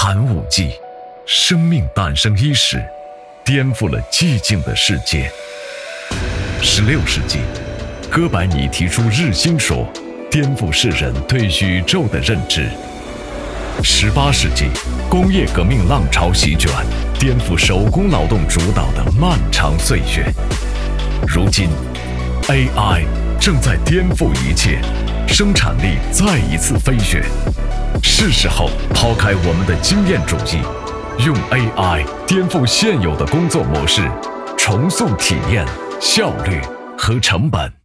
寒武纪，生命诞生伊始，颠覆了寂静的世界。16世纪，哥白尼提出日心说，颠覆世人对宇宙的认知。18世纪，工业革命浪潮席卷，颠覆手工劳动主导的漫长岁月。如今 AI 正在颠覆一切，生产力再一次飞跃。是时候抛开我们的经验主义，用 AI 颠覆现有的工作模式，重塑体验、效率和成本。